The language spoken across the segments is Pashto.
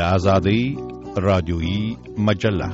آزادی رادیویی مجله.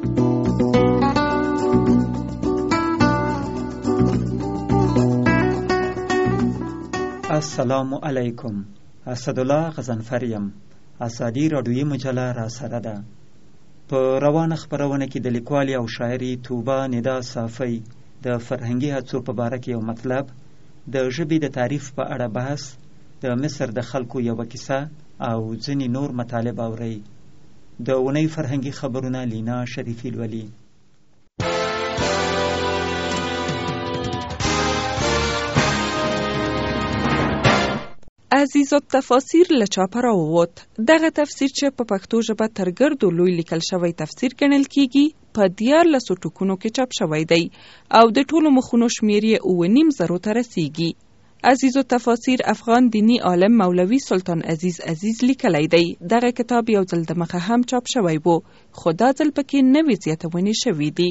السلام علیکم. اسدالله غضنفریم. آزادی رادیویی مجله را سره ده. په روانه خپرونه کې د لیکوالې او شاعرې توبه ندا صافی د فرهنګي هڅو په باره کې یو مطلب، د ژبې د تعریف په اړه بحث، د مصر د خلکو یوه کیسه او ځینې نور مطالب اورئ. د اونۍ فرهنګي خبرونه لینا شریفی لولي. عزیز التفاسیر له چاپه راووت. دغه تفسیر چې په پښتو ژبه تر ګردو لوی لیکل شوی تفسیر ګڼل کیږي په 14 ټوکونو کې چاپ شوی دی او د ټولو مخونو شمیر یې 9.5 ته رسیږي. عزیز التفاسیر افغان دینی عالم مولوی سلطان عزیز لیکلی دی. دغه کتاب یو ځل دمخه هم چاپ شوی وو، خو دا ځل پکې نوې زیاتونې شوي دي.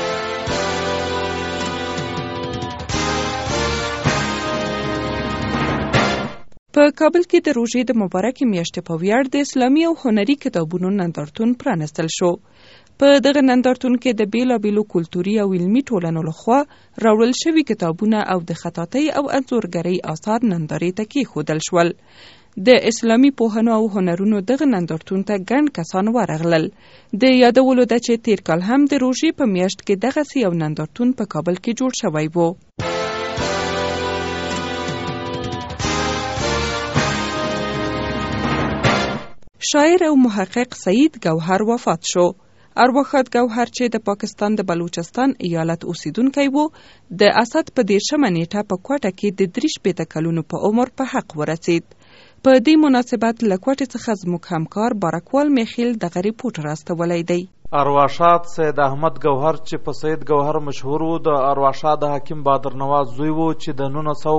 په کابل کې د روژې د مبارکې میاشتې په ویاړ د اسلامي او هنري کتابونو نندارتون پرانستل شو. په دغه نندارتون کې د بیلابیلو کلتوري او علمي ټولنو لخوا راوړل شوي کتابونه او د خطاطۍ او انځورګرۍ آثار نندارې ته کېښودل شول. د اسلامي پوهنو او هنرونو دغه نندارتون ته ګڼ کسان ورغلل. د یادولو ده چې تیر کال هم د روژې په میاشت کې دغسې یو نندارتون په کابل کې جوړ شوی و. شاعر او محقق سعید گوهر وفات شو. ارواښاد گوهر چې د پاکستان د بلوچستان ایالت اوسیدونکی و، د اسد په 13 نیټه په کوټه کې د 43 کلونو په عمر په حق ورسید. په دې مناسبت له کوټې څخه زموږ همکار بارکوال میخیل دغه ریپورټ راستولی دی. ارواښاد سید احمد گوهر چې په سید گوهر مشهور و، د ارواښاد حکیم بادر نواز زوی و چې د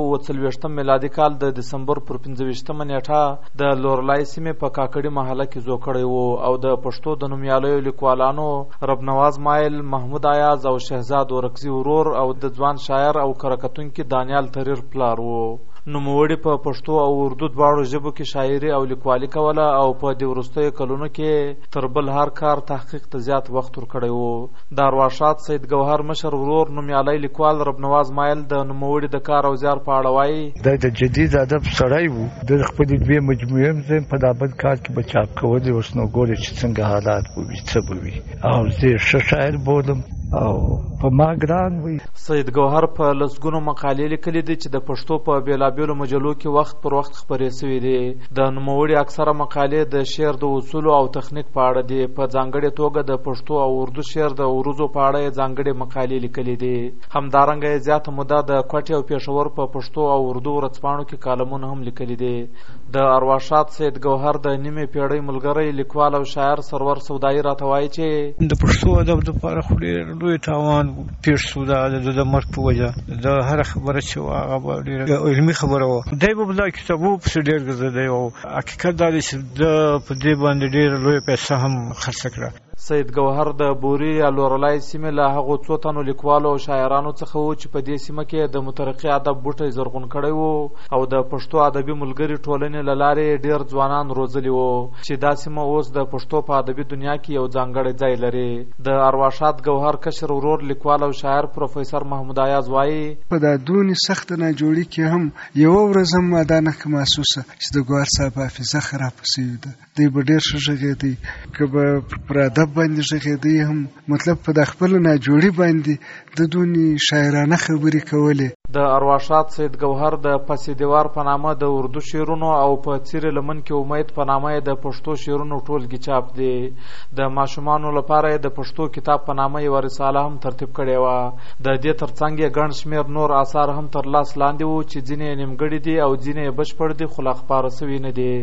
1940 میلادي کال د دسمبر پر 15 نیټه د لورلای سیمې په کاکړي محله کې زوکړی و او د پښتو د نومیالیو لیکوالانو رب نواز مایل، محمود ایاز او شهزاد ورکزي ورور او د ځوان شاعر او کرکتونکي دانیال تریر پلار و. نوموړي په پښتو او اردو دواړو ژبو کې شاعري او لیکوالي کوله او په دې وروستیو کلونو کې تر بل هر کار تحقیق ته زیات وخت ورکړی و. د ارواښاد سید گوهر مشر ورور نومیالی لیکوال رب نواز مایل د نوموړي د کار او زیار په اړه وایي: دا د جدید ادب سړی و، د خپلې 2 مجموعې هم په دابل کار کې به چاپ کولې. اوس نو ګورې چې څنګه حالات به وي، څه به وي، او زه ښه شاعر بولم او په ما ګران وي. سید گوهر په لسګونو مقالې لیکلي دي چې د پښتو په بیلابیلو مجلو کې وخت پر وخت خپرې شوي دي. د نوموړي اکثره مقالې د شعر د اصولو او تخنیک په اړه دي. په ځانګړې توګه د پښتو او اردو شعر د عروضو په اړه یې ځانګړې مقالې لیکلي دي. همدارنګه یې زیاته موده د کوټې او پېښور په پښتو او اردو ورځپاڼو کې کالمونه هم لیکلي دي. د ارواښاد سید گوهر د نیمې پیړۍ ملګری لیکوال او شاعر سرور سودایي راته وایي چې د پښتو ادب لپاره خو ډېر لوی تاوان پېښ شو. د مرګ په وجه د هره خبره چې هغه ډېره علمي خبره وه. دی به دا کتابو پسې ډېر ګرځېدی او حقیقت دا دی چې ده په دې باندې ډېره لویه پیسه هم خرڅه کړه. سید گوهر د بوري یا لورلای سیمې له هغو څو تنو لیکوالو او شاعرانو څخه و چې په دې سیمه کې د مترقي ادب بوټی زرغون کړی و او د پښتو ادبي ملګري ټولنې له لارې ډېر ځوانان روزلي وو چې دا سیمه اوس د پښتو په ادبي دنیا کې یو ځانګړی ځای لري. د ارواښاد گوهر کشر ورور لیکوال او شاعر پروفیسر محمود ایاز وایي: په دا دونې سخت ناجوړي کې هم یوه ورځ هم دا نه محسوسه چې د ګوهر صاحب حافظه خرابه شوې ده. دی به ډېر ښه غږېدی، که به پر ادب باندې غږېدی هم مطلب په د خپل ناجوړي باندې د دونې شاعرانه خبرې کولې. د ارواښاد سید گوهر د پس دیوار په نامه د اردو شعرونو او په څیرې لمن کې امید په نامه د پښتو شعرونو ټولګي چاپ دی. د ماشومانو لپاره د پښتو کتاب په نامه یوه رساله هم ترتیب کړې وه. د دې ترڅنګ یې ګڼ شمېر نور آثار هم تر لاس لاندې وو چې ځینې یې نیمګړي دي او ځینې یې بشپړ دي خو لا خپاره سوي نه دي.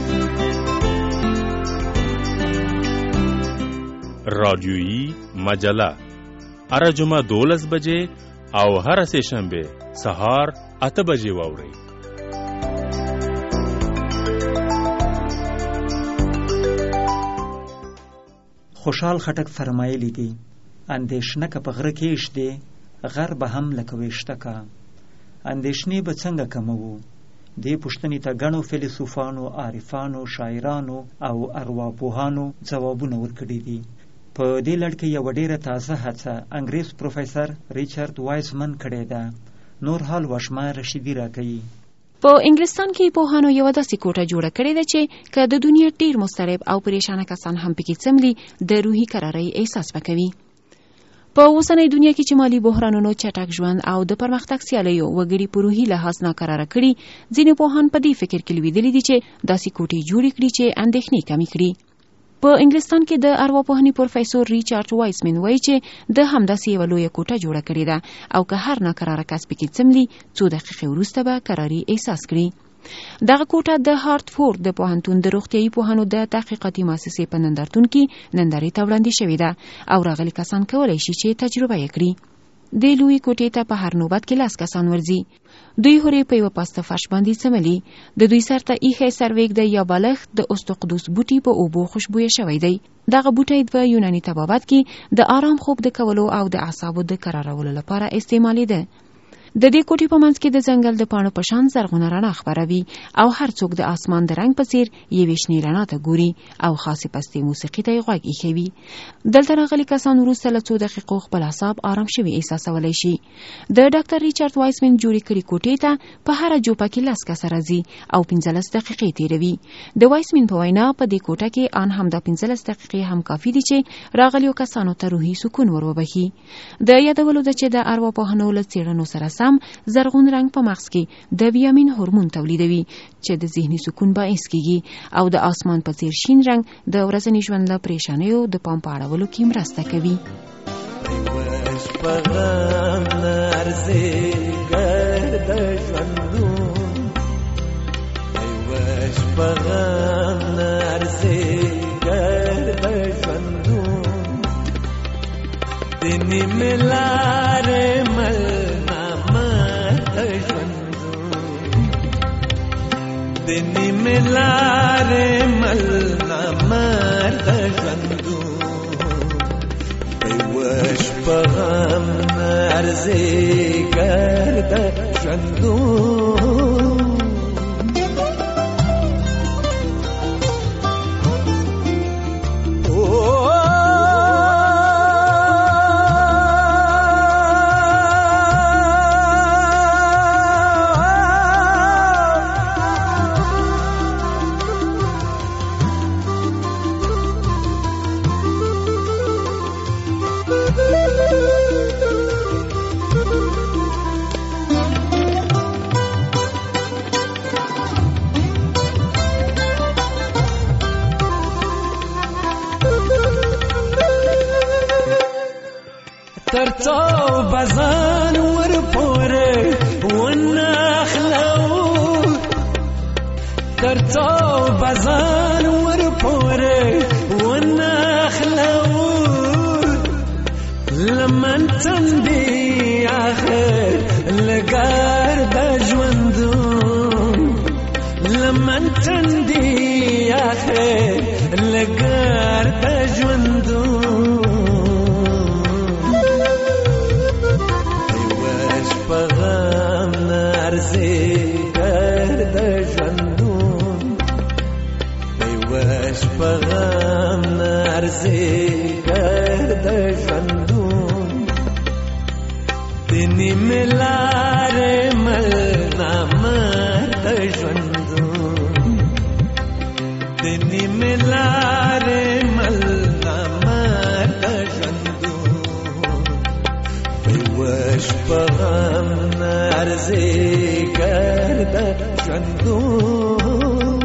رادیویی مجله هر جمعه 12 بجې او هر سه شنبه سهار 8 بجې واورئ. خوشحال خټک فرمایلی دی: اندېښنه که په غره کې شته غر به هم لکه ویشته کا. اندېښنې به څنګه کموو؟ دې پوښتنې ته ګڼو فیلسوفانو، عارفانو، شاعرانو او ارواپوهانو ځوابونه ورکړي دي. په دې لړ کې یوه ډېره تازه هڅه انګریز پروفیسر ریچارډ وایزمن کړې ده. نور حال وشمه رشیدي راکوي. په انګلستان کې پوهانو یوه داسې کوټه جوړه کړې ده چې که د دنیا ډېر مضطرب او پریشانه کسان هم پکې څملي د روحي قرارۍ احساس وکوي. په اوسنۍ دنیا کې چې مالي بحرانونو، چټک ژوند او د پرمختګ سیالیو وګړي په روحي لحاظ ناقراره کړي، ځینې پوهان په دې فکر کې لوېدلي دي چې داسې کوټې جوړې کړي چې اندېښنې کمې کړي. په انګلستان کې د ارواپوهنې پروفیسور ریچارډ وایسمن وایي چې د همداسې یوه لویه کوټه جوړه کړې ده او که هر ناقراره کس پکې څملي، څو دقیقې وروسته به قراري احساس کړي. دغه کوټه د هارتفورد د پوهنتون د روغتیايي پوهانو د تحقیقاتي مؤسسې په نندارتون کې نندارې ته وړاندې شوې ده او راغلي کسان کولی شي چې تجربه یې کړي. د لوی کوټې ته په هر نوبت کې 10 کسان ورځي. دوی هورې په یوه پاسته فرش باندې څملي. د دوی سر ته ایښی سرویک د یا بالښت د اسطقدوس بوټي په اوبو خوشبویه شوی دی. دغه بوټی په یوناني طبابت کې د آرام خوب د کولو او د اعصابو د قرارولو لپاره استعمالیده. د دې کوټې په منځ کې د ځنګل د پاڼو په شان زرغونه رڼا خپروي او هر څوک د اسمان د رنګ په څیر یوې شنې رڼا ته ګوري او خاصې پستې موسیقي ته یې غوږ ایښی وي. دلته راغلي کسان وروسته له 2 دقیقو خپل اعصاب آرام شوي احساسولی شي. د ډاکټر ریچارډ وایسمن جوړې کړې کوټې ته په هره جوپه کې 10 کسه راځي او 15 دقیقې تیروي. د وایسمن په وینا په دې کوټه کې ان همدا 15 دقیقې هم کافي دي چې راغلیو کسانو ته روحي سکون وروبخي. د یادولو ده چې د ارواپوهنو له څېړنو سره زرغون رنګ په مغز کې د ویامین هورمون تولیدوي چې د ذهني سکون باعث کیږي او د آسمان په څیر شین رنګ د ورځني ژوند له پریشانیو د پام په اړولو کې مرسته کوي. دنی ملاره ملنا مرد ژوندو پیوش پغم نرزی گرد ژوندو ترڅو بزان ور پورې ونخلو ترڅو بزان ور پورې ونخلو لمن تندي اخر لګار د ژوندو لمن تندي اخر لګار د ژوندو پغم نرزی گرد ژوندون پیوش پغم نرزی گرد ژوندون دنی ملار ملنا مرد ژوندون دنی ملار ملنا مرد ژوندون پیوش پغم نرزی گرد ژوندون.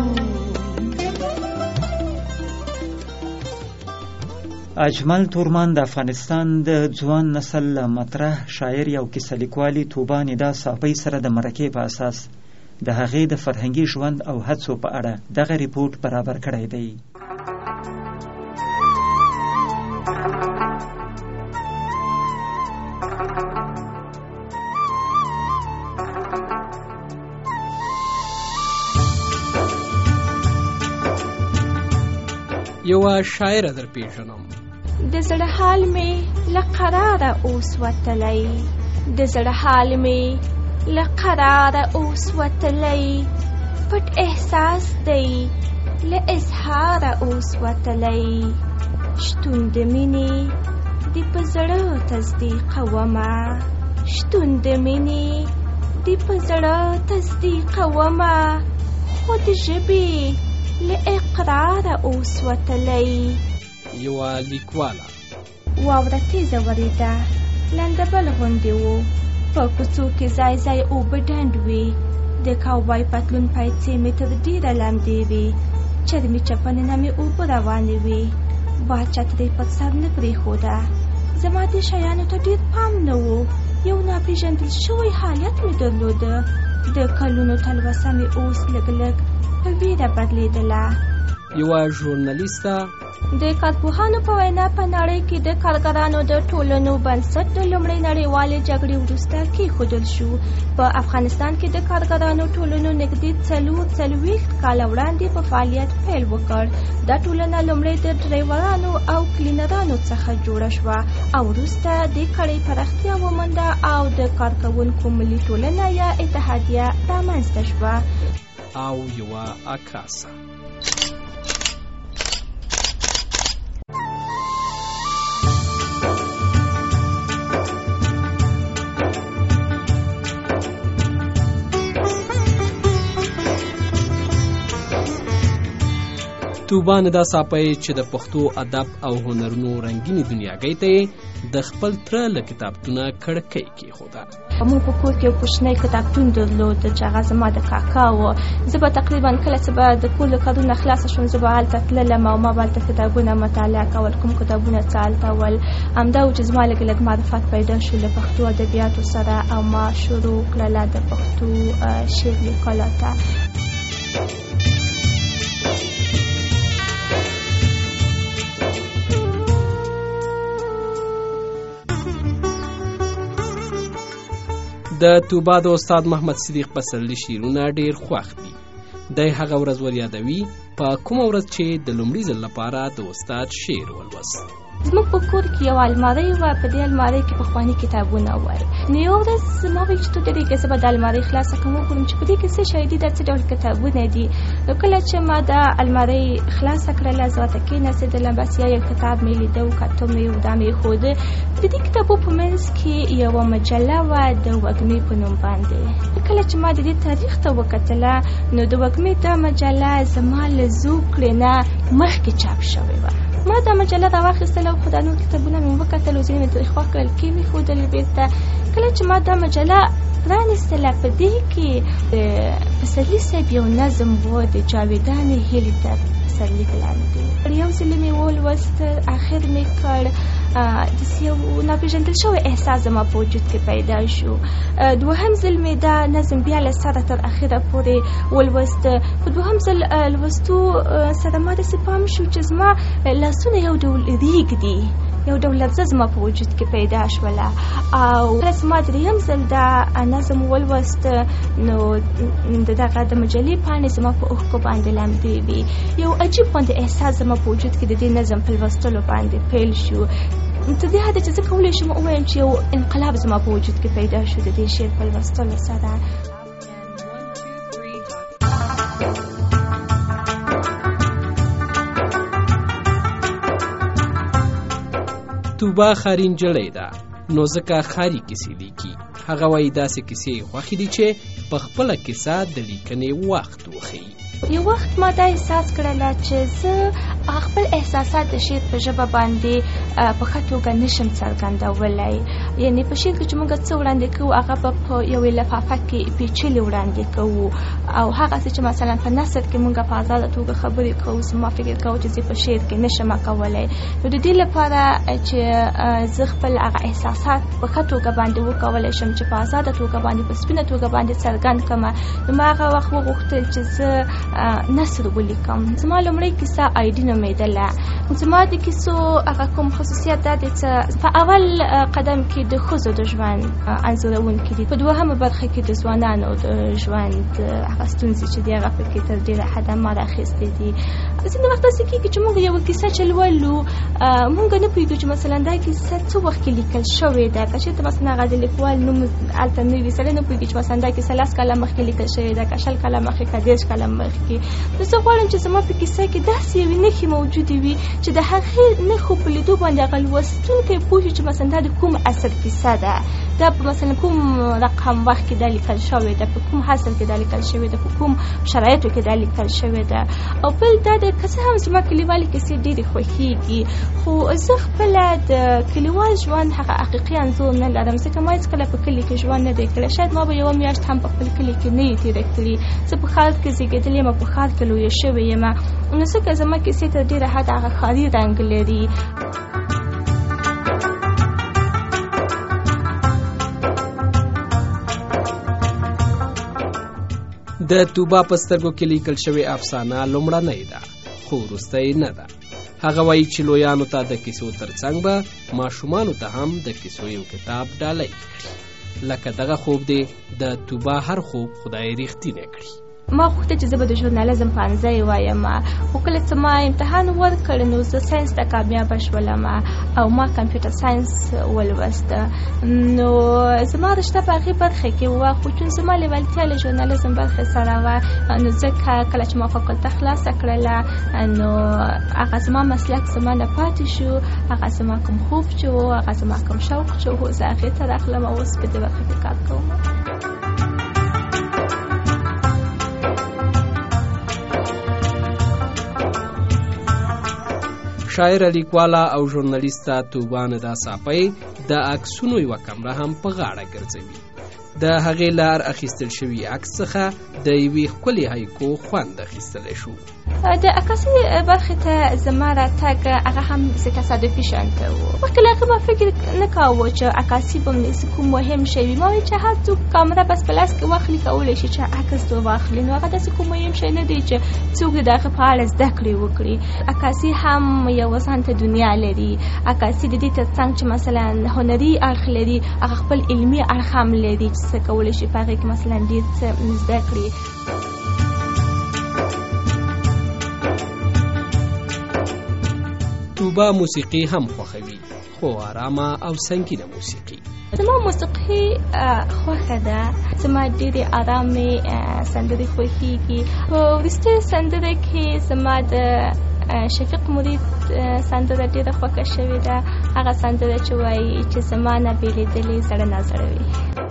اجمل تورمان د افغانستان د ځوان نسل مطرح شاعر او کیسه لیکوالي توبه ندا صافی سره د مرکې په اساس د هغې د فرهنګي ژوند او هڅو په اړه دغه ریپورت برابر کړی دی. یوه شاعره در پیژنم د زړه حال می له قراره اوس وتلی د زړه حال می له قراره اوس وتلی پټ احساس دی له اظهاره اوس وتلی شتون د مینې د په زړه تصدیقومه شتون د مینې د په زړه تصدیقومه خو د ژبې له اقراره اوس وتلی یوه لیکواله واوره تیزه ورېده لنډبل غوندې و په کوڅو کې ځای ځای اوبه ډنډ وې د کاوبای پتلون پایڅې مې تر ډېره لمدې وې چرمي چپنې نه مې اوبه روانې وې باد چترۍ پر سر نه پرېښوده زما دې شیانو ته ډېر پام نه و یو ناپېژندل شوی حالت مې درلوده د کلونو تلوسه مې اوس لږ لږ په ویره بدلېدله یوه ژورنالیسته د کارپوهانو په وینا په نړۍ کې د کارګرانو د ټولنو بنسټ د لومړۍ نړیوالې جګړې وروسته کېښودل شو په افغانستان کې د کارګرانو ټولنو نږدې 40 کاله وړاندې په فعالیت پیل وکړ دا ټولنه لومړی د ډرایورانو او کلینرانو څخه جوړه شوه او وروسته د کړۍ پراختیا ومونده او د کارکوونکو ملي ټولنه یا اتحادیه رامنځته شوه او یوه عکاسه توبه ندا صاحب چې د پښتو ادب او هنرونو رنګینې دنیاګۍ ته د خپل تره له کتابتونه کړکۍ کېښوده موږ په کور کې یو کوچنی کتابتون درلود چې هغه زما د کاکا و زه به تقریبا کله چې به د کور له کارونه خلاصه شوم زه به هلته تللم او ما به هلته کتابونه مطالعه کول کوم کتابونه څه هلته ول همدا و چې زما لږ لږ معرفت پیدا شو له پښتو ادبیاتو سره او ما شروع کړله د پښتو شعر لیکلو ته د توبه د استاد محمد صدیق پسرلي شعرونه ډېر خوښ دي دی هغه ورځ ور یادوي په کومه ورځ چې د لومړي ځل لپاره د استاد شعر ولوست زموږ په کور کې یو المارۍ وه په دې المارۍ کې پخواني کتابونه ول نو یو ورځ زما ویل چې تو درېږه زه به دا المارۍ خلاصه کړم وګورم چې په دې کې څه شی دي دا څه ډول کتابونه دي نو کله چې ما دا المارۍ خلاصه کړله زه ورته کېناستېدلم بس یو کتاب مې لیده وکتو مې دا مې ایښوده د دې کتابو په منځ کې یوه مجله وه د وږمې په نوم باندې کله چې ما د دې تاریخ ته وکتله نو د وږمې دا مجله زما له زوکړې نه مخکې چاپ شوې وه ما دا مجله راواخیستله او خو دا نور کتابونه مې وکتل او ځینې مې ترې خوښ کړل کې مې ښودلې بېرته کله چې ما دا مجله پرانیستله په دې کې د پسرلي صاحب یو نظم و د جاویدانې هیلې ته پسرلي لاندې یو ځلې مې ولوست اخر مې کړ داسې یو ناپېژندل شوی احساس زما په وجود کې پیدا شو دوهم ځل مې دا نظم بیا له سره تر اخره پورې ولوست په دوهم ځل لوستو سره ما داسې پام شو چې زما لاسونه یو ډول ریږدي یو ډول لفظه زما په وجود کې پیدا شوله او کله چې ما درېیم ځل دا نظم ولوست نو د دغه د مجلې پاڼې زما په اوښکو باندې لمدې وي یو عجیب غوندې احساس زما په وجود کې د دې نظم په لوستلو باندې پیل شو تر دې حده چې زه کولی شم ووایم چې یو انقلاب زما په وجود کې پیدا شو د دې شعر په لوستلو سره توبه خاري نجلۍ ده نو ځکه خاري کیسې لیکي هغه وایي داسې کیسې یې خوښې دي چې په خپله کیسه د لیکنې وخت وښیي یو وخت ما دا احساس کړله چې زه خپل احساسات د شعر په ژبه باندې په ښه توګه نشم څرګندولی یعنې په شعر کې چې موږ څه وړاندې کوو هغه به په یوې لفافه کې پیچلې وړاندې کوو او هغسې چې مثلا په نثر کې موږ په ازاده توګه خبرې کوو زما فکر کوو چې زه په شعر کې نشم کولی نو د دې لپاره چې زه خپل هغه احساسات په ښه توګه باندې وکولی شم چې په ازاده توګه باندې په سپینه توګه باندې څرګند کړم نو ما هغه وخت وغوښتل چې زه نثر ولیکم. زما لومړی کیسه آیډي نومېدله. زما د کیسو هغه کوم خصوصیت دا دی چې په اول قدم کې د ښځو د ژوند انځورونکي دي، په دوهمه برخه کې د ځوانانو د ژوند هغه ستونزې چې دي هغه پکې تر ډېره حده مار اخیستې دي. ځینې وخت داسې کېږي چې موږ یوه کیسه چې لولو موږ نه پوهېږو چې مثلا دا کیسه څه وخت کې لیکل شوې ده. که چېرته مثلا هغه د لیکوال نوم هلته نه وي، سړی نه پوهېږي چې مثلا دا کیسه 10 کاله مخکې لیکل شوې ده، که 20 کاله مخکې، که 30 کاله مخکې. نو زه غواړم چې زما په کیسه کې داسې یوې نښې موجودې وي چې د هغې نښو په لیدو باندې هغه لوستونکی پوه شي چې مثلا دا د کوم عصر کیسه ده، دا په مثلا کوم رقم وخت کې دا لیکل شوې ده، په کوم عصر کې دا لیکل شوې ده، په کوم شرایطو کې دا لیکل شوې ده. او بل دا د که څه هم زما کلیوالي کیسې ډېرې خوښېږي، خو زه خپله د کلیوال ژوند هغه حقیقي انځور نه لرم، ځکه ما هېڅکله په کلي کې ژوند نه دی کړی. شاید ما به یوه میاشت هم په خپل کلي کې نه یې تېره کړي. زه په ښار کې زېږېدلې یم او په ښار کې لویه شوې یم، نو ځکه زما کیسې تر ډېره حده هغه ښاري رنګ لري. د توبه په سترګو کې لیکل شوې افسانه لومړنۍ ده، خو وروستی نه ده. هغه وایي چې لویانو ته د کیسو ترڅنګ به ماشومانو ته هم د کیسو یو کتاب ډالۍ کړي. لکه دغه خوب دی د توبه هر خوب خدای رښتینی کړي. ما غوښتل چې زه به د ژورنالیزم پوهنځی وایم، خو کله چې ما امتحان ورکړ نو زه ساینس ته کامیابه شولم او ما کمپیوټر ساینس ولوسته. نو زما رشته په هغې برخه کې وه، خو چون زما لیوالتیا له ژورنالیزم برخې سره وه، نو ځکه کله چې ما فاکولته خلاصه کړله نو هغه زما مسلک زما نه پاتې شو، هغه زما کوم خوب چې و، هغه زما کوم شوق چې و، زه هغې ته راغلم او اوس په دې برخه کې کار کوم. شاعره، لیکواله او ژورنالیسته توبه ندا صافی د عکسونو یوه کمره هم په غاړه ګرځوي. د هغې له هر اخیستل شوي عکس څخه د یوې ښکلې هایکو خوند اخیستلی شو. د عکاسۍ برخې ته زما راتګ هغه هم داسې تصادفي شانته و. مخکې له هغې ما فکر نه کاوه چې عکاسي به داسې کوم مهم شی وي. ما ویل چې هر څوک کامره بس په لاس کې واخلي کولی شي چې عکس ور واخلي، نو هغه داسې کوم مهم شی نه دی چې څوک د هغې په اړه زده کړې وکړي. عکاسي هم یوه ځانته دنیا لري. عکاسي د دې تر څنګ چې مثلا هنري اړخ لري، هغه خپل علمي اړخ هم لري چې څه کولی شي په هغې کې مثلا ډېر څه زده کړي. توبه موسیقي هم خوښوي، خو آرامه او سنګینه موسیقي. زما موسیقي خوښه ده، زما ډېرې آرامې سندرې خوښېږي. په وروستۍ سندره کې زما د شفیق مرید سندره ډېره خوښه شوې ده، هغه سندره چې وایي چې زما نه بېلېدلې زړه نازړوي.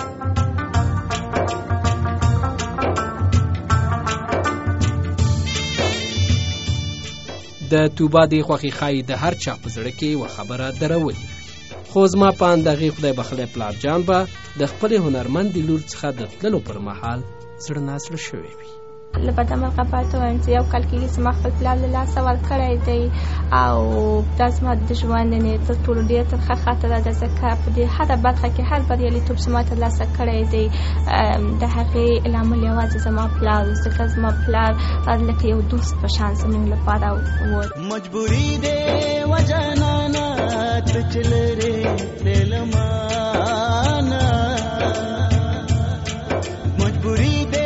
د توبه د خوښۍ ښایي د هر چا په زړه کې یوه خبره درولې، خو زما په اند هغې خدای بخلی پلار جان به د خپلې هنرمندې لور څخه د تللو پر مهال زړه نازړه شوی وي. له بدعمله پاتې وایم چې یو کال کېږي چې ما خپل پلار له لاسه ورکړی دی، او دا زما د ژوند تر ټولو ډېره ترخه خاطره ده، ځکه په دې هره برخه کې هر بریالیتوب چې ما ترلاسه کړی دی د هغې لامل یوازې زما پلار و، ځکه زما پلار لکه یو دوست په شان زموږ لپاره و. مجبوري دی وجنانا ته چې لرې تلمانه، مجبوري دی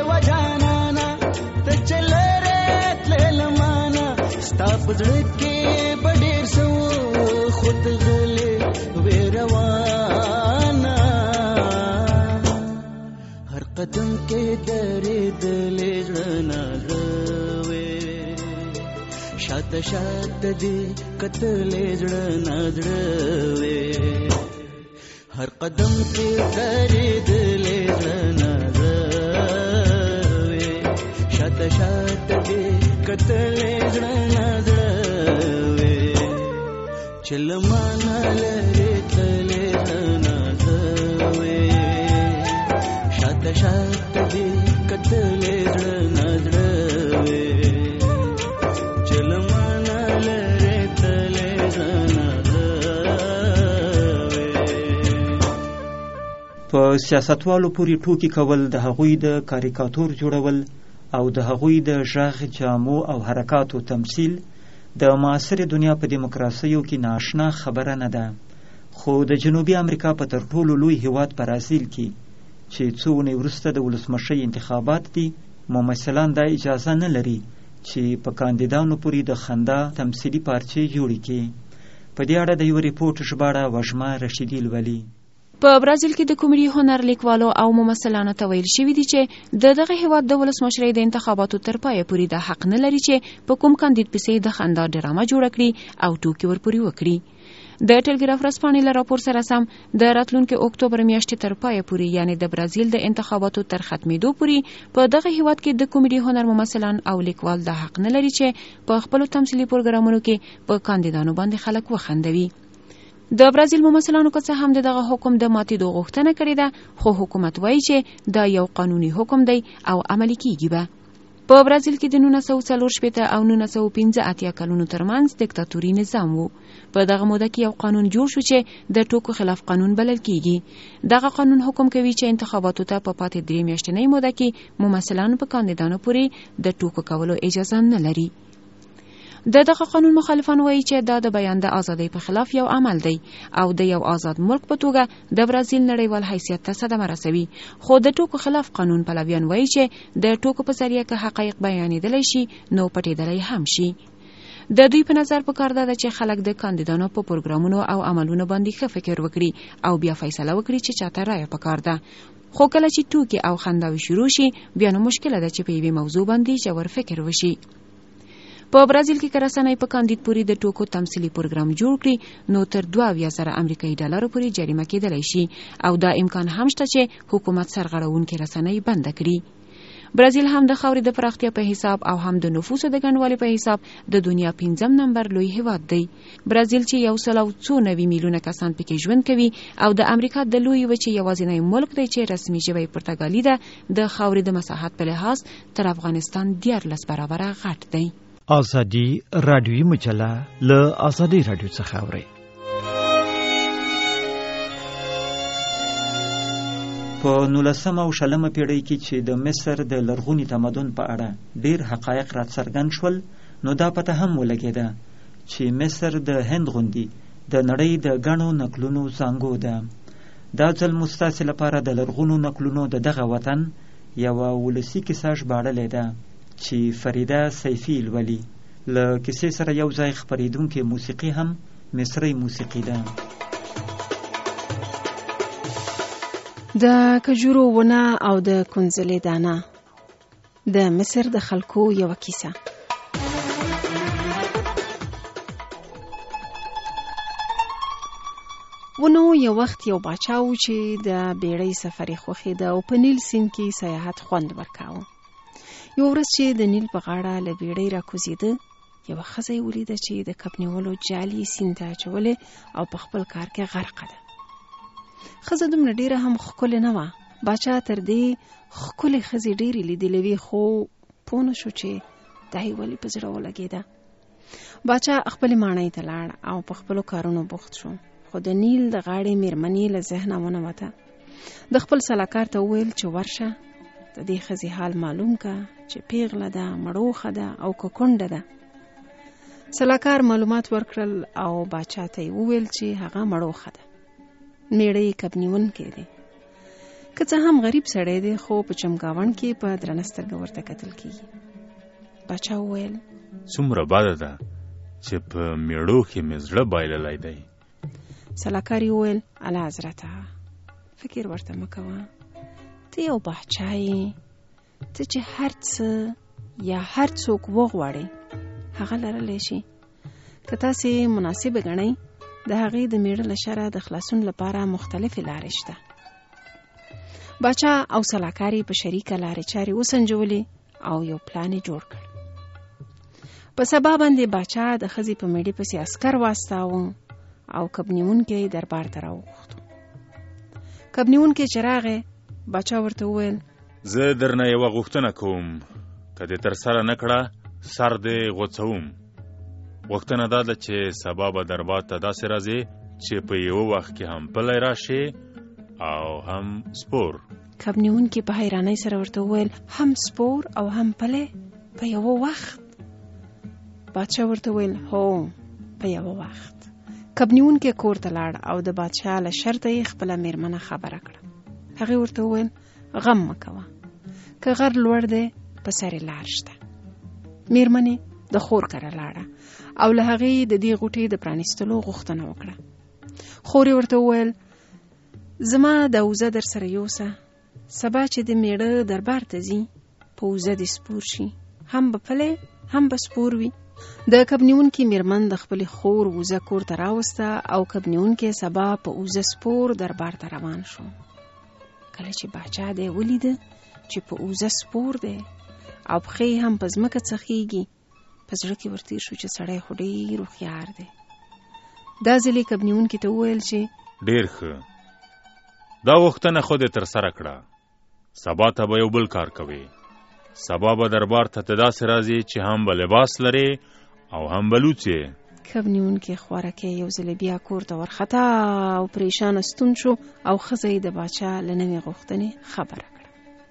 ستا په زړه کې به ډېر څه و، خو ته غلې وې روانه، هر قدم کې درېدلې زړه نازړه وې، شاته شاته دې کتلې زړه نازړه وې، هر قدم کې درېدلې زړه نازړه وې، شاته شاته دې کتلې زړه نازړه وې، چل مانا لرې تللې زړه نازړه وې، شاته شاته دې کتلې زړه نازړه وې، چل مانا لرې تللې زړه نازړه وې. په سیاستوالو پورې ټوکې کول، د هغوی د کاریکاتور جوړول او د هغوی د غږ، جامو او حرکاتو تمثیل د معاصرې دنیا په دیموکراسیو کې نااشنا خبره نه ده. خو د جنوبي امریکا په تر ټولو لوی هیواد برازیل کې چې څو اونۍ وروسته د ولسمشۍ انتخابات دي، ممثلان دا اجازه نه لري چې په کاندیدانو پورې د خندا تمثیلي پارچې جوړې کړي. په دې اړه د یو ریپورټ ژباړه وژمه رشیدي لولي. په برازیل کې د کومیډي هنر لیکوالو او ممثلانو ته ویل شوي دي چې دغه هیواد د ولسمشرۍ د انتخاباتو تر پایه پورې د حق نه لري چې په کوم کاندید پسې د خندا ډرامه جوړه کړي او ټوکې ورپورې وکړي. د ټلګراف ورځپاڼې له راپور سره سم د راتلونکي اکتوبر میاشتې تر پایه پورې، یعنې د برازیل د انتخاباتو تر ختمېدو پورې، په دغه هیواد کې د کومیډي هنر ممثلان او لیکوال د حق نه لري چې په خپلو تمثیلي پروګرامونو کې په کاندیدانو باندې خلک وخندوي. د برازیل ممثلانو که څه هم دغه حکم د ماتېدو غوښتنه کړې ده، خو حکومت وایي چې دا یو قانوني حکم دی او عملي کیږي به. په برازیل کې د 1940 او 1985 کلونو ترمنځ دیکتاتوري نظام وو. په دغه موده کې یو قانون جوړ شو چې د ټوکو خلاف قانون بلل کیږي. دغه قانون حکم کوي چې انتخاباتو ته په پاتې 3 میاشتنۍ موده کې ممثلان په کاندیدانو پورې د ټوکو کولو اجازه نه لري. دغه قانون مخالفان وایي چې دا د بیان د ازادۍ په خلاف یو عمل دی او د یو آزاد ملک په توګه د برازیل نړیوال حیثیت ته صدمه رسوي. خو د ټوکو خلاف قانون پلویان وایي چې د ټوکو په ذریعه که حقایق بیانېدلی شي نو پټېدلی هم شي. د دوی په نظر پکار ده چې خلک د کاندیدانو په پروګرامونو او عملونو باندې ښه فکر وکړي او بیا فیصله وکړي چې چاته رایه پکار ده. خو کله چې ټوکې او خنداوي شروع شي بیا نو مشکله ده چې په یوې موضوع باندې ژور فکر وشي. په برازیل کې که رسنۍ په کاندید پورې د ټوکو تمثیلي پروګرام جوړ کړي نو تر 22,000 امریکایي ډالرو پورې جریمه کېدلی شي او دا امکان هم شته چې حکومت سرغړونکې رسنۍ بنده کړي. برازیل هم د خاورې د پراختیا په حساب او هم د نفوسو د ګڼوالي په حساب د دنیا 5م نمبر لوی هیواد دی. برازیل چې 190 میلیونه کسان پکې ژوند کوي او د امریکا د لوی وچې یوازینی ملک دی چې رسمي ژبه پرتګالي ده، د خاورې د مساحت په لحاظ تر افغانستان 14 برابره غټ دی. آزادی رادیویی مجله له آزادی رادیو څخه اوري. په 19 او 20 پیړۍ کې چې د مصر د لرغوني تمدن په اړه ډیر حقایق راڅرګند شول، نو دا پته هم ولګېده چې مصر د هند غوندي د نړۍ د ګڼو نکلونو زانګو ده. دا ځل مو ستاسې لپاره د لرغونو نکلونو د دغه وطن یوه ولسي کیسه ژباړلې ده چې فریده سیفي لولي. له کیسې سره یو ځای خپرېدونکې موسیقي هم مصري موسیقي ده. د کجورو ونه او د کنځلې دانه، د مصر د خلکو یوه کیسه. ونو یو وخت یو باچا و چې د بیړۍ سفر یې خوښېده او په نیل سیند کې سیاحت خوند ورکاوه. یو ورځ چې د نیل په غاړه له بیړۍ راکوزېده، یوه ښځه یې ولیده چې د کب نیولو جال یې سیند ته اچولې او په خپل کار کې غرقه ده. ښځه دومره ډېره هم ښکلې نه وه. باچا تر دې ښکلې ښځې ډېرې لیدلې وې، خو پوه نه شو چې دا یې ولې په زړه ولګېده. باچا خپلې ماڼۍ ته لاړ او په خپلو کارونو بوخت شو، خو د نیل د غاړې مېرمنې له ذهنه ونوته. د خپل سلاکار ته وویل چې ورشه د دې ښځې حال معلوم که چې پیغله ده، مړوخه ده او که کونډه ده. سلاکار معلومات ورکړل او باچا ته یې وویل چې هغه مړوخه ده، میړه یې کب نیونکی دی. که څه هم غریب سړی دی خو په چمګاون کې په درنه سترګه ورته کتل کېږي. باچا وویل څومره بده ده چې په میړو کې مې زړه بایللی دی. سلاکار یې وویل اعلی حضرته، فکر ورته مه کوه، ته یو باچا یې، ته چې هر څه یا هر څوک وغواړې هغه لرلی شي. که تاسې مناسبه ګڼئ د هغې د میړه له شره د خلاصون لپاره مختلفې لارې شته. باچا او سلاکار یې په شریکه لارې چارې وسنجولې او یو پلان یې جوړ کړ. په سبا باندې باچا د ښځې په میړې پسې عسکر واستاوه او کب نیونکی دربار ته راوغوښتو. کب نیونکی چې راغی، باچا ورته وویل زه درنه یوه غوښتنه کوم، که دې ترسره نه کړه سر دې غوڅوم. غوښتنه دا ده چې سبا به دربار ته داسې راځې چې په یوه وخت کې هم پلی راشې او هم سپور. کب نیونکي په حیرانۍ سره ورته وویل هم سپور او هم پلی په یوه وخت؟ بادشاه ورته وویل هو په یوه وخت. کب نیونکي کور ته لاړ او د بادشاه له شرطه یې خپله میرمنه خبره کړه. هغې ورته وویل غم مه کوه، که غر لوړ دی په سر یې لار شته. میرمنې د خور کره لاړه او له هغې د دې غوټې د پرانیستلو غوښتنه وکړه. خور یې ورته وویل زما د اوزه در سره یوسه، سبا چې د میړه دربار ته ځي په اوزه دې سپور شي، هم به پلی هم به سپور وي. د کب نیونکي میرمن د خپلې خور اوزه کور ته راوسته او کب نیونکي سبا په اوزه سپور دربار ته روان شو. کله چې باچا دی ولیده چې په اوزه سپور دی او پښې هم په ځمکه څخیږي، په زړه کې ورتیر شو چې سړی خو ډېر هوښیار دی. دا ځل یې کب نیونکي ته وویل چې ډېر ښه، دا غوښتنه خو دې ترسره کړه، سبا ته به یو بل کار کوې. سبا به دربار ته داسې راځي چې هم به لباس لرې او هم به لوڅ یې. کب نیونکي خوارکی یو ځل بیا کور ته ورخطا او پریشانه ستون شو او ښځه یې د باچا له نوې غوښتنې خبره کړه.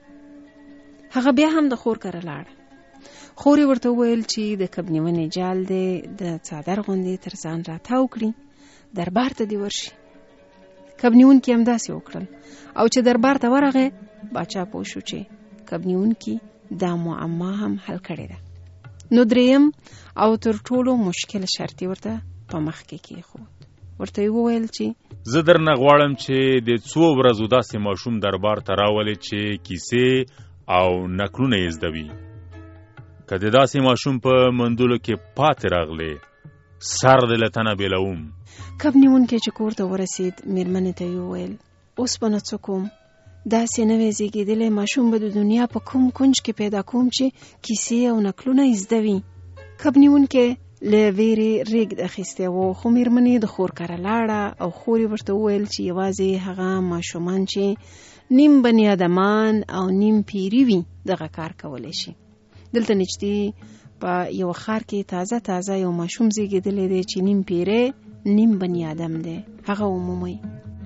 هغه بیا هم د خور کره لاړه. خور یې ورته وویل چې د کب نیونې جال دی د څادر غوندې تر ځان راتاو کړي، دربار ته دې ورشي. کب نیونکي همداسې وکړل او چې دربار ته ورغی، باچا پوه شو چې کب نیونکي دا معما هم حل کړې ده. نو دریم او تر ټولو مشکل شرط یې ورته په مخ کې کېښود. ورته یې وویل چې زه درنه غواړم چې د څو ورځو داسې ماشوم دربار ته راولې چې کیسې او نکلونه یې زده وي. که د داسې ماشوم په مندلو کې پاتې راغلی، سر دې له تنه بېلوم. کب نیونکی چې کور ته ورسید، میرمنې ته یې وویل اوس به نو څه کوم؟ داسې نوی زیږېدلی ماشوم به د دنیا په کوم کنج کې پیدا کوم چې کیسې او نکلونه یې زده وي. کب نیونکی له ویرې ریږد اخیستی و، خو میرمنې د خور کره لاړه او خور یې ورته وویل چې یوازې هغه ماشومان چې نیم بني ادمان او نیم پیری وي دغه کار کولی شي. دلته نږدې په یو ښار کې تازه یو ماشوم زیږېدلی دی چې نیم پیری نیم بني آدم دی، هغه عمومي.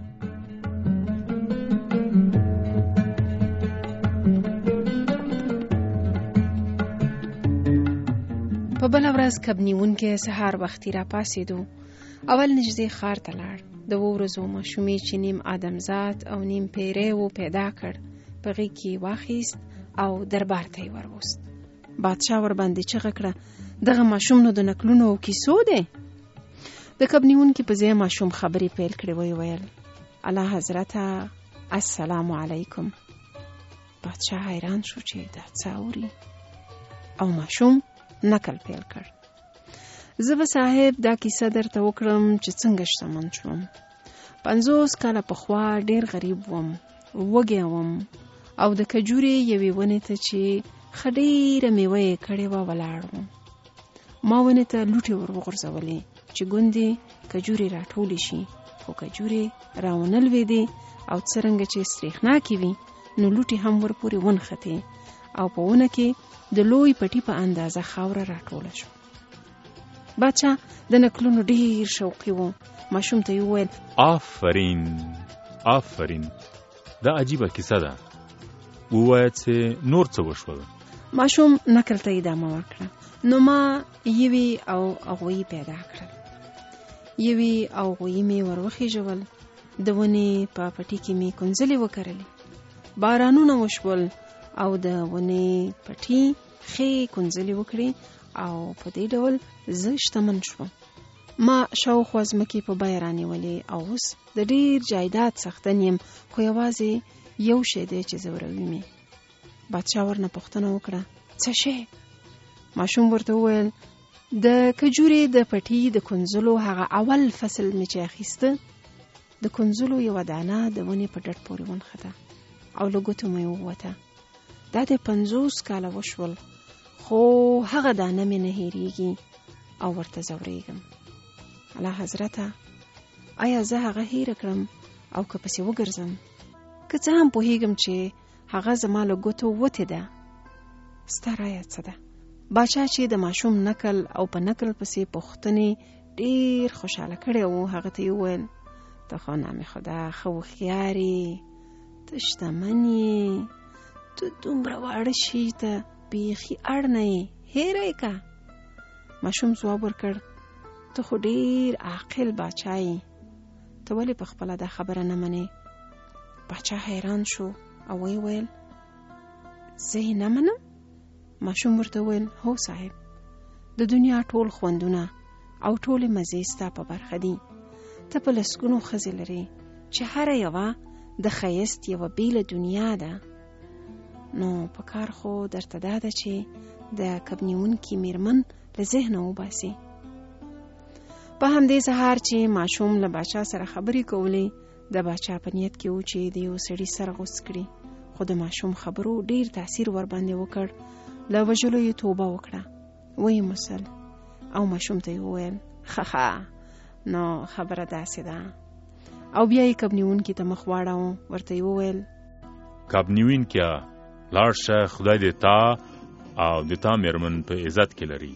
په بله ورځ کب نیونکی سهار وختي را پاسېدو. اول نږدې ښار ته لاړ. د 2 ورځو ماشومې چې نیم آدمزاد او نیم پیری و پیدا کړ، په غېږ کې یې واخیست او دربار ته یې وروست. بادشاه ورباندې چغه کړه دغه ماشوم نو د نکلونو او کیسو دی. د کب نیونکي په ځای ماشوم خبرې پیل کړې، ویې ویل اعلی حضرته السلام علیکم. بادشاه حیران شو چې دا څه اوري او ماشوم نکل پیل کړ. زه به صاحب دا کیسه درته وکړم چې څنګه شتمن شوم. 50 کاله پخوا ډېر غریب وم، وږی وم او د کجورې یوې ونې ته چې ښه ډېره میوه یې کړې وه ولاړ وم. ما ونې ته لوټې ور وغورځولې چې ګوندې کجورې راټولې شي، خو کجورې راونه لوېدې او څرنګه چې سترېښناکې وي نو لوټې هم ورپورې ونښتې او په ونه کې د لوی پټي په اندازه خاوره راټوله شو. باچا د نکلونو ډېر شوقي و. ماشوم ته یې وویل آفرین، دا عجیبه کیسه ده، ووایه چې نور څه وشول. ماشوم نکل ته ادامه ورکړه. نو ما یوې او هغوی پیدا کړل. یوې او هغوی مې وروخیژول، د ونې په پټي کې مې کنځلې وکرلې. بارانونه وشول او د ونې پټي ښې کنځلې وکړې او په دې ډول زه شتمن شوم. ما شاوخوا ځمکې په بیه رانیولې او اوس د ډېر جایداد څښتن یم، خو یوازې یو شی دی چې زوروي مې. بادشاه ورنه پوښتنه وکړه څه شی؟ ماشوم ورته وویل د کجورې د پټي د کنځلو هغه اول فصل مې چې اخیسته، د کنځلو یوه دانه د ونې په ډډ پورې ونښته او له ګوتو مې ووته. دا د 50 کاله وشول، خو هغه دانه مې نه هېرېږي او ورته ځورېږم. اعلی حضرته آیا زه هغه هېره کړم او که پسې وګرځم؟ که څه هم پوهېږم چې هغه زما له ګوتو وتې ده، ستا رایه څه ده؟ باچا چې د ماشوم نکل او په نکل پسې پوښتنې ډېر خوشحاله کړی و، هغه ته یې وویل ته خو نام خدا ښه هوښیار یې، ته شتمن یې، ته دومره واړه شي ته بیخي اړ نه یې، هېره یې که. ماشوم ځواب ورکړ ته خو ډېر عاقل باچا یې، ته ولې په خپله دا خبره نه منې؟ باچا حیران شو او ویې ویل زه یې نه منم؟ ماشوم ورته ویل هو صاحب، د دنیا ټول خوندونه او ټولې مزې ستا په برخه دي. ته په لسګونو ښځې لرې چې هره یوه د ښایست یوه بیله دنیا ده. نو په کار خو درته دا ده چې د کب نیونکي میرمن له ذهنه وباسي. په همدې سهار چې ماشوم له باچا سره خبرې کولې، د باچا په نیت کې و چې د یو سړي سر غوڅ کړي، خو د ماشوم خبرو ډیر تاثیر ور باندې وکړ. له وژلو یې توبه وکړه، ویې مسل او ماشوم ته یې وویل خخا نو خبره داسې ده. او بیا یې کب نیونکي ته مخ واړاوه، ورته یې وویل کب نیونکیه لاړ شه، خدای دې تا او د تا میرمن په عزت کې لري.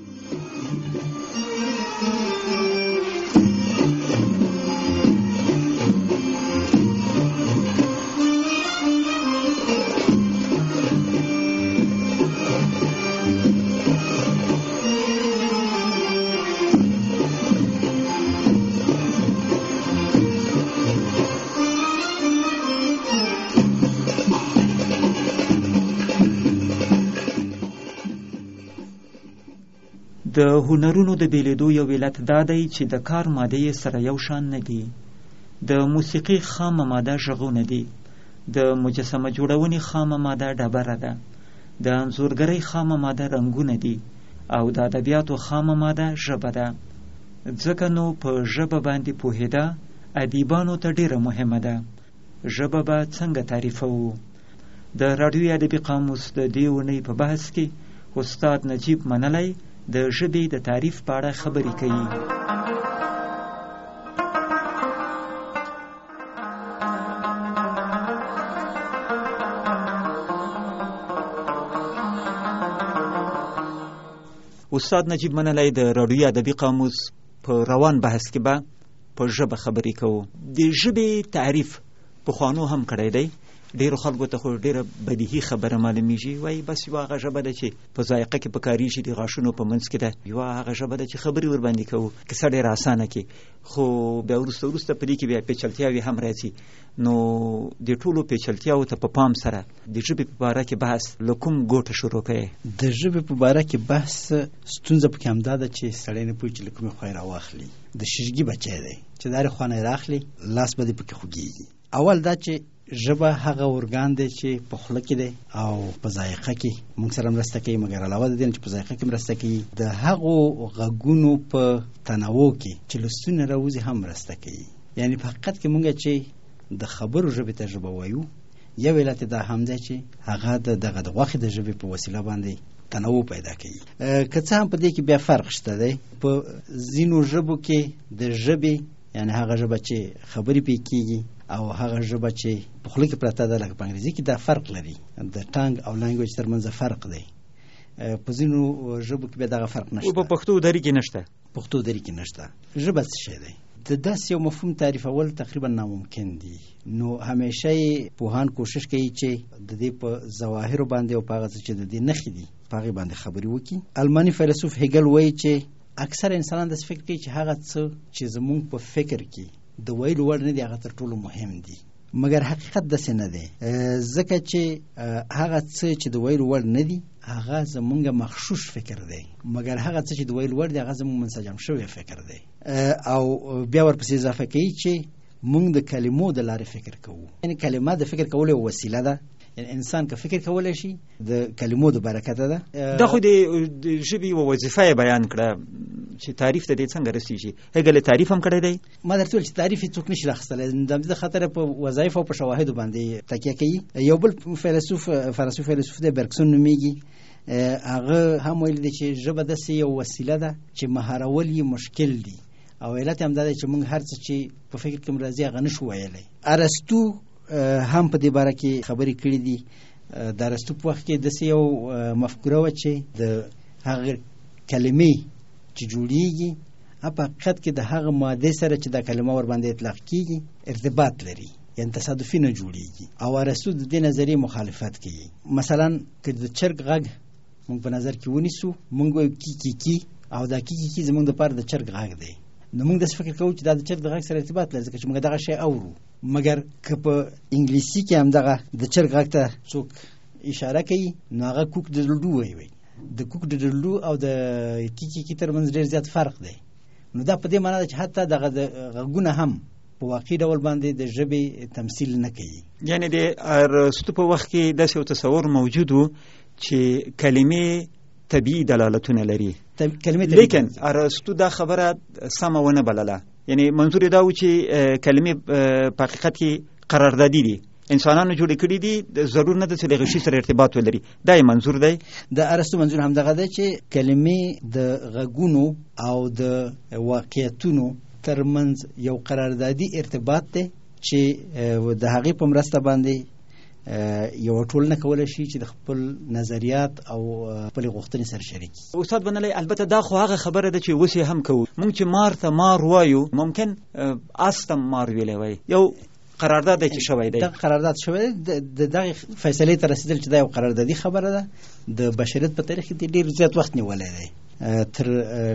د هنرونو د بیلیدو یو علت دا دی چې د کار ماده یې سره یو شان نه دي. د موسیقي خامه ماده غږونه دي، د مجسمه جوړونې خامه ماده ډبره ده، د انځورګرۍ خامه ماده رنګونه دي، او د ادبیاتو خامه ماده ژبه ده. ځکه نو په ژبه باندې پوهېده ادیبانو ته ډیره مهمه ده. ژبه به څنګه تعریفوو؟ د راډیوي ادبي قاموس د دې اونۍ په بحث کې استاد نجیب منلی د ژبې د تعریف په اړه خبرې کوي. استاد نجیب منلی د راډیوي ادبي قاموس په روان بحث کې به په ژبه خبرې کوو. د ژبې تعریف پخوانو هم کړی دی، ډیرو خلکو ته خو ډیره بدیهي خبره معلومیږي، وایي بس یوه هغه ژبه ده چې په ذایقه کې پکارېږي، د غاښونو په منځ کې ده، یوه هغه ژبه ده چې خبرې ورباندې کوو، کیسه ډیره اسانه کې. خو بیا وروسته په دې کې بیا پیچلتیاوې هم راځي. نو د ټولو پیچلتیاو ته په پام سره د ژبې په باره کې بحث له کوم ګوټه شروع کوي؟ د ژبې په باره کې بحث ستونزه پکې همدا ده چې سړی نه پوهېږي چې له کومې خوا یې راواخلي. د ششګي بچی دی چې د هرې خوا نه یې راخلي، لاس به دې پکې خوږېږي. اول دا چې ژبه هغه ارګان دی چې په خوله کې دی او په ذایقه کې موږ سره مرسته کوي، مګر علاوه د دې نه چې په ذایقه کې مرسته کوي، د هغو غږونو په تنوع کې چې له ستوني راوځي هم مرسته کوي. یعنی په حقیقت کې موږ چې د خبرو ژبې ته ژبه وایو، یو علت دا هم دی چې هغه دغه د غوښې د ژبې په وسیله باندې تنوع پیدا کوي. که څه هم په دې کې بیا فرق شته دی. په ځینو ژبو کې د ژبې یعنی هغه ژبه چې خبرې پې کېږي او هغه ژبه چې په خوله کې پرته ده، لکه په انګریزي کې دا فرق لري، د ټانګ او لانګویج ترمنځ فرق دی. په ځینو ژبو کې بیا دغه فرق نشته. په پښتو دري کې نشته. پښتو دري کې نشته. ژبه څه شی دی؟ د داسې یو مفهوم تعریفول تقریبا ناممکن دي. نو همیشه یې پوهان کوشش کوي چې د دې په ظواهرو باندې او په هغه څه چې د دې نښې دي په هغې باندې خبرې وکړي. الماني فیلسوف هیګل وایي چې اکثر انسانان داسې فکر کوي چې هغه څه چې زموږ په فکر کې د ویلو وړ نه دي هغه تر ټولو مهم دي، مګر حقیقت داسې نه دی. ځکه چې هغه څه چې د ویلو وړ نه دي هغه زمونږ مخشوش فکر دی، مګر هغه څه چې د ویلو وړ دي هغه زمونږ منسجم شوی فکر دی. او بیا ورپسې اضافه کوي چې مونږ د کلمو د لارې فکر کوو. یعنی کلمه د فکر کولو یوه وسیله ده. یعنی انسان که فکر کولی شي د کلمو د برکته ده. دا خو د ژبې یوه وظیفه یې بیان کړه چې تعریف ته دې څنګه رسیږي. هیګل تعریف هم کړی دی. ما درته ویل چې تعریف یې څوک نشي راخیستلی، د همدې خاطره په وظایفو او په شواهدو باندې تکیه کوي. یو بل فرانسوي فیلسوف دی برکسون نومیږي، هغه هم ویل دی چې ژبه داسې یو وسیله ده چې مهارول یې مشکل دي، او علت هم دا دی چې موږ هر څه چې په فکر کې راځي هغه نشو ویلی. ارسطو هم په دې باره کې خبرې کړې دي. د ارسطو په وخت کې داسې یو مفکوره وه چې د هغه کلمې چې جوړیږي په حقیقت کې د هغه مادې سره چې دا کلمه ور باندې اطلاق کیږي ارتباط لري. یعنې تصادفي نه جوړیږي. او ارسطو د دې نظریې مخالفت کوي. مثلا که د چرګ غږ موږ په نظر کې ونیسو، موږ وایو کی او دا کی زموږ دپاره د چرګ غږ دی، نو موږ داسې فکر کوو چې دا د چرګ د غږ سره ارتباط لري ځکه چې موږ دغه شی اورو. مګر که په انګلیسي کې هم دغه د چرګ غږ ته څوک اشاره کوي نو هغه کوک د ډلډو وایي. د کوک د ډلډو او د کی ترمنځ ډېر زیات فرق دی. نو دا په دې معنا ده چې حتی دغه د غږونه هم په واقعي ډول باندې د ژبې تمثیل نه کوي. یعنې د ارسطو په وخت کې داسې یو تصور موجود و چې کلمې طبیعي دلالتونه لري، لیکن ارسطو دا خبره سمه ونه بلله. یعنی منظور دا و چې کلمې په حقیقت کې قراردادي دي، انسانانو جوړې کړي دي، ضرور نه ده چې له غشي سره ارتباط ولري. دا یې منظور دی. د ارسطو منظور هم دغه دی چې کلمې د غږونو او د واقعیتونو ترمنځ یو قراردادي ارتباط دی چې د هغې په مرسته باندې یو ټولنه کولی شي چې د خپل نظریات او خپلې غوښتنې سره شریکي. استاد بنلی، البته دا خو هغه خبره ده چې اوس یې هم کوو. موږ چې مار ته مار وایو، ممکن اس ته مار ویلی وایي. یو قرارداد دی چې شوی دی. دغه قرارداد شوی دی. د دغې فیصلې ته رسېدل چې دا یو قراردادي خبره ده، د بشریت په تاریخ کې ډېر زیات وخت نیولی دی. تر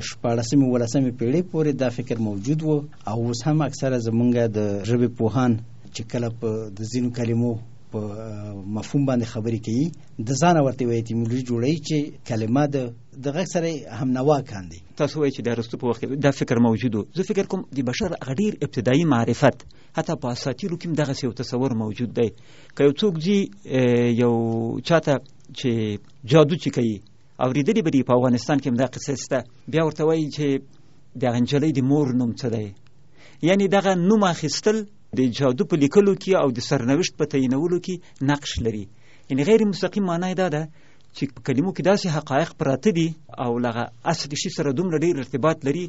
14-15 پیړۍ پورې دا فکر موجود و او اوس هم اکثره زمونږ د ژبې پوهان چې کله په د ځینو کلمو په مفهوم باندې خبرې کوي د ځانه ورته یوه ایتیمولوژي جوړوي چې کلمه د غږ سره هم نوا کاندي. تاسو وایئ چې د ارسطو په وخت کې دا فکر موجود و. زه فکر کوم د بشر هغه ډېر ابتدایي معرفت حتی په اساطیرو کې هم دغسې یو تصور موجود دی. که یو څوک ځي یو چاته چې جادو چې کوي اورېدلې به دي په افغانستان کې هم دا قصه شته، بیا ورته وایي چې دغه نجلۍ د مور نوم څه دی. یعنې دغه نوم اخیستل د جادو په لیکلو کې او د سرنوشت په تعینولو کې نقش لري. یعنې غیر مستقیم معنا یې دا ده چې په کلمو کې داسې حقایق پراته دي او لغه اصلي شي سره دومره ډېر ارتباط لري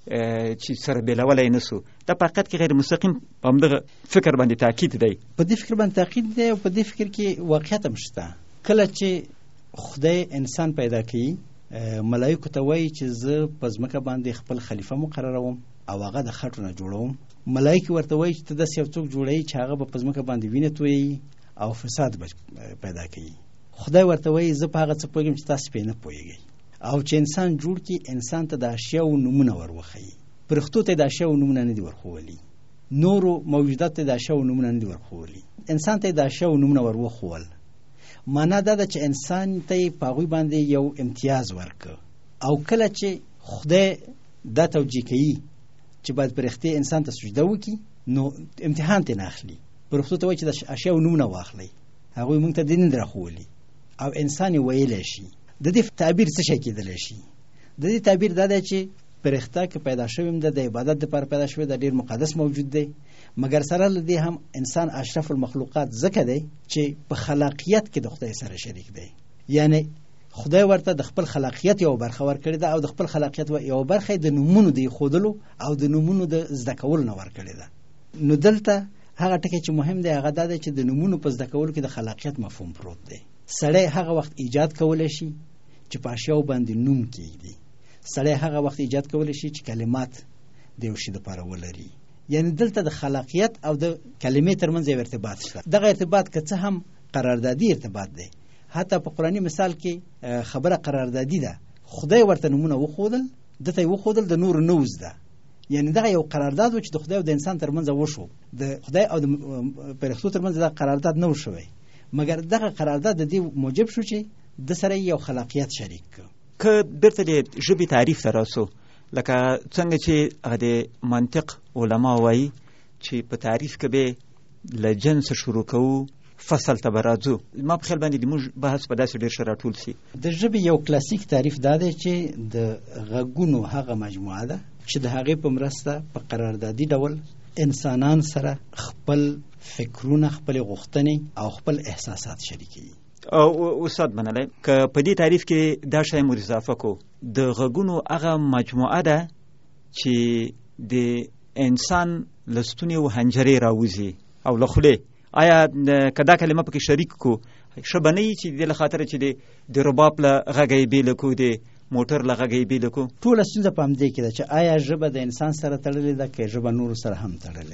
چې سره بېلولی نه سو. دا په حقیقت کې غیر مستقیم په همدغه فکر باندې تاکید دی. په دې فکر باندې تاکید دی او په دې فکر کې واقعیت هم شته. کله چې خدای انسان پیدا کوي، ملایکو ته وایي چې زه په ځمکه باندې خپل خلیفه مقرروم او هغه د خټو نه جوړوم. ملایکې ورته وایي چې ته داسې یو څوک جوړوي چې هغه به په ځمکه باندې وینه تویوي او فساد به پیدا کوي. خدای ورته وایي زه په هغه څه پوهېږم چې تاسو پرې نه پوهېږئ. او چې انسان جوړ کړي، انسان ته د اشیاو نومونه ور وښیي. پرښتو ته د اشیاو نومونه نه دي ورښولي، نورو موجوداتو ته د اشیاو نومونه نه دي ورښولي، انسان ته د اشیاو نومونه ور وښول. معنا دا ده چې انسان ته یې په هغوی باندې یو امتیاز ورکړه. او کله چې خدای دا توجیه کوي چې باید پرښتې انسان ته سجده وکړي، نو امتحان ته نه اخلي. پرښتو ته وایي چې د اشیاو نومونه واخلئ، هغوی موږ ته دې نه دي راښولي او انسان یې ویلی شي. د دې تعبیر څه شی کېدلی شي؟ د دې تعبیر دا دی چې پرښته که پیدا شوی هم ده د عبادت دپاره پیدا شوی ده، ډېر مقدس موجود دی. مګر سره له دې هم انسان اشرف المخلوقات ځکه دی چې په خلاقیت کې د خدای سره شریک دی. یعنی خدای ورته د خپل خلاقیت یو برخه ورکړې ده او د خپل خلاقیت یو برخه د نومونو د ایښودلو او د نومونو د زده کولو نه ورکړې ده. نو دلته هغه ټکی چې مهم دی هغه دا دی چې د نومونو په زده کولو کې د خلاقیت مفهوم پروت دی. سړی هغه وخت ایجاد کولی شي چې په اشیاو باندې نوم کېږدي. سړی هغه وخت ایجاد کولی شي چې کلمات د یو شي دپاره ولري. یعنی دلته د خلاقیت او د کلمې ترمنځ یو ارتباط شته. دغه ارتباط که څه هم قراردادي ارتباط دی، حتی په قرآني مثال کې خبره قراردادي ده. خدای ورته نومونه وښودل، دته یې وښودل د نورو نه وزده. یعنی دغه یو قرارداد و چې د خدای او د انسان ترمنځ وشو. د خدای او د پرښتو ترمنځ دا قرارداد نه و شوی، مګر دغه قرارداد د دې موجب شو چې د سره یو خلاقیت شریک کړ. که بیرته د ژبې تعریف ته راسو، لکه څنګه چې د منطق علما وایي چې په تعریف کې به له جنس شروع کوو فصل ته به راځو. ما په خیال باندې د موږ بحث په داسې ډېر ښه راټول شي. د ژبې یو کلاسیک تعریف دا دی چې د غږونو هغه مجموعه ده چې د هغې په مرسته په قراردادي ډول انسانان سره خپل فکرونه، خپل غوښتنې او خپل احساسات شریکوي. او استاد منلی، که په دې تعریف کې دا شی مو اضافه کو، د غږونو هغه مجموعه ده چې د انسان له ستوني او حنجرې راوځي او له خولې. آیا که دا کلمه پکې شریک کو ښه به نه وي چې د دې له خاطره چې د رباب له غږه یې بېله کو، د موټر له غږه یې بېله کو؟ ټوله ستونزه په همدې کې ده چې آیا ژبه د انسان سره تړلې ده که ژبه نورو سره هم تړلې ده.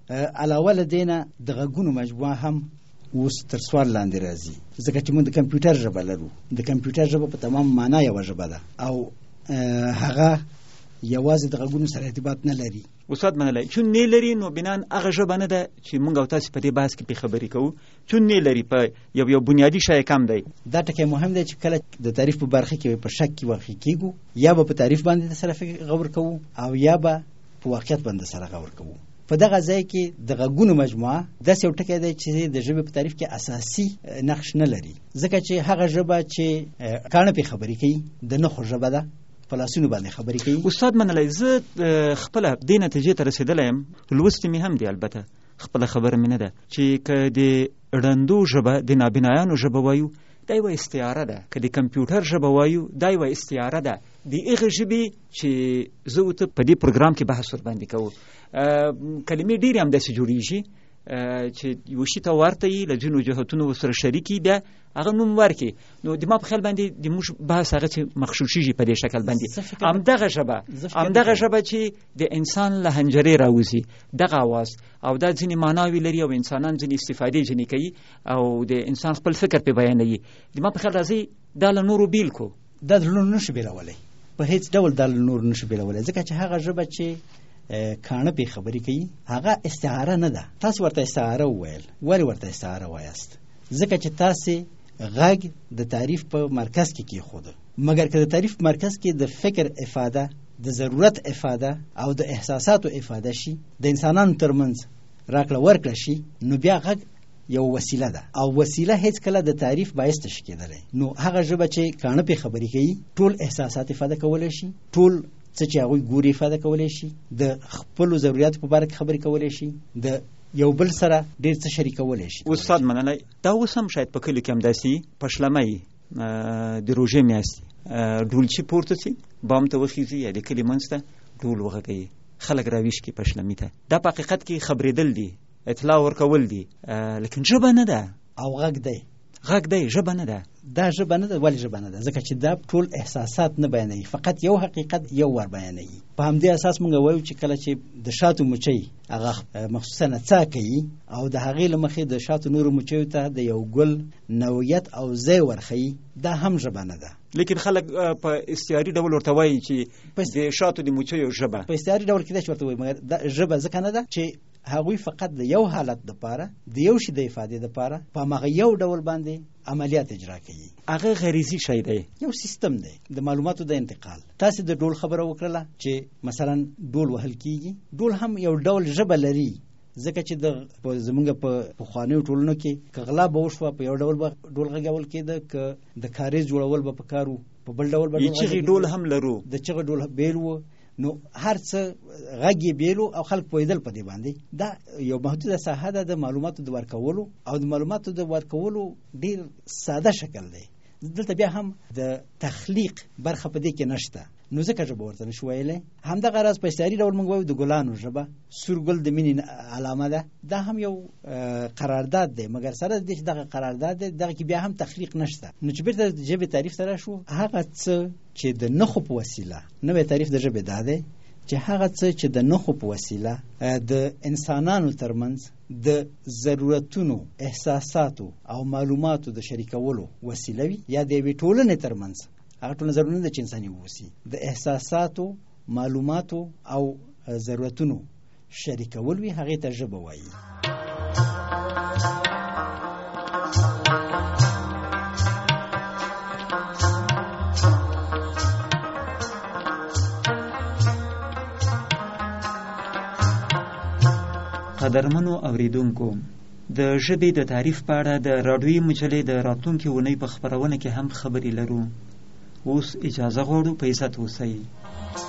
علاوه له دې نه د غږونو مجموعه هم اوس تر سوال لاندې راځي، ځکه چې موږ د کمپیوټر ژبه لرو. د کمپیوټر ژبه په تمام معنا یوه ژبه ده او هغه یوازې د غږونو سره ارتباط نه لري. استاد منلی چون نه لري نو بنان هغه ژبه نه ده چې موږ او تاسو په دې بحث کې خبرې کوو. چون نه لري په یو بنیادی شی کم دی. دا ټکی مهم دی چې کله د تعریف په برخه کې په شک کې واقع کیږو، یا به په تعریف باندې سره غور کوو او یا به په واقعیت باندې سره غور کوو. په دغه ځای کې د غږونو مجموعه داسې یو ټکی دی چې د ژبې په تعریف کې اساسي نقش نه لري، ځکه چې هغه ژبه چې کاڼه پې خبرې کوي د نښو ژبه ده، په لاسونو باندې خبرې کوي. استاد منلی زه خپله دې نتیجې ته رسېدلی یم، لوستې مې هم دی، البته خپله خبره مې نه ده چې که د ړندو ژبه د نابینایانو ژبه وایو دا یوه استعاره ده، که د کمپیوټر ژبه وایو دا یوه استعاره ده د هغې ژبې چې زه او ته په دې پروګرام کې بحث ورباندې کوو. کلمې ډېرې هم داسې جوړېږي چې یو شي ته ورته یي، له ځینو جهتونو ورسره شریک یي، بیا هغه نوم ورکړي. نو د ما په خیال باندې د موږ بحث هغه چې مخشوشېږي په دې شکل باندې. همدغه ژبه چې د انسان له حنجرې راوځي، دغه اواز او دا ځینې معناوې لري او انسانان ځینې استفادې ځینې کوي او د انسان خپل فکر پې بیانوي. د ما په خیال راځي دا له نورو بیل کو. دا د نورو نشو بیلولی، په هیڅ ډول دا له نورو نشو بیلولی، ځکه چې هغه ژبه چې کاڼه پې خبرې کوي هغه استعاره نه ده. تاسو ورته استعاره وویل، ولې ورته استعاره وایاست؟ ځکه چې تاسې غږ د تعریف په مرکز کې کېښوده، مګر که د تعریف په مرکز کې د فکر افاده، د ضرورت افاده او د احساساتو افاده شي، د انسانانو ترمنځ راکړه ورکړه شي، نو بیا غږ یو وسیله ده او وسیله هیڅ کله د تعریف باعث نشي کېدلی. نو هغه ژبه چې کاڼه پې خبرې کوي ټول احساسات افاده کولی شي، ټول څه چې هغوی ګوري افاده کولی شي، د خپلو ضرورتو په باره کې خبرې کولی شي، د یو بل سره ډېر څه شریکولی شي. استاد منلی دا اوس هم شاید په کلیو کې همداسې په شلمۍ د روژې میاشتې ډولچي پورته ځي، بام ته وخیږي یا د کلي منځ ته ډول وغږوي، خلک راویښ کړي په شلمي ته. دا په حقیقت کې خبرېدل دي، اطلاع ورکول دي، لیکن ژبه نه ده او غږ دی. غږ دی، ژبه نه ده. دا ژبه نه ده. ولې ژبه نه ده؟ ځکه چې دا ټول احساسات نه بیانوي، فقط یو حقیقت یو ور بیانوي. په همدې اساس موږ وایو چې کله چې د شاتو مچۍ هغه مخصوصا نڅا کوي او د هغې له مخې د شاتو نورو مچیو ته د یو ګل نوعیت او ځای ورښیي، دا هم ژبه نه ده. لیکن خلک په استعاري ډول ورته وایي چې د شاتو د مچیو ژبه. په استعاري ډول کېدای شي ورته وایي، مګر دا ژبه ځکه نه ده چې هغوی فقط د یو حالت دپاره، د یو شي د افادې دپاره په هماغه یو ډول باندې عملیات اجرا کوي. هغه غریزي شی دی، یو سیستم دی د معلوماتو د انتقال. تاسې د ډول خبره وکړله چې مثلا ډول وهل کیږي، ډول هم یو ډول ژبه لري، ځکه چې زمونږ په پخوانیو ټولنو کې که غلا به وشوه په یو ډول به ډول غږول کېده، که د کاریز جوړول به په کار و په بل ډول به چغې ډول هم لرو، د چغې ډول بیل و، نو هر څه غږ یې بیل او خلک پوهېدل په دې باندې. دا یو محدوده ساحه ده د معلوماتو د ورکولو او د معلوماتو د ورکولو ډېر ساده شکل دی. دلته بیا هم د تخلیق برخه په دې کې نشته، نو ځکه ژبه ورته نشو ویلی. همدغه راز په استعاري ډول موږ وایو د ګلانو ژبه، سور ګل د مینې علامه ده، دا هم یو قرارداد دی، مګر سره د دې چې دغه قرارداد دی دغه کې بیا هم تخلیق نشته. نو چې بیرته د ژبې تعریف ته راشو، هغه څه چې د نښو په وسیله، نوی تعریف د ژبې دا دی چې هغه څه چې د نښو په وسیله د انسانانو ترمنځ د ضرورتونو، احساساتو او معلوماتو د شریکولو وسیله وي، یا د یوې ټولنې ترمنځ، هغه ټولنه ضروري نه ده چې انساني واوسي، د احساساتو، معلوماتو او ضرورتونو شریکول وي، هغې ته ژبه وایي. قدرمنو اوریدونکو، د ژبې د تعریف په اړه د راډیویي مجلې د راتلونکې اونۍ په خپرونه کې هم خبرې لرو. اوس اجازه غواړو، په عزت اوسئ.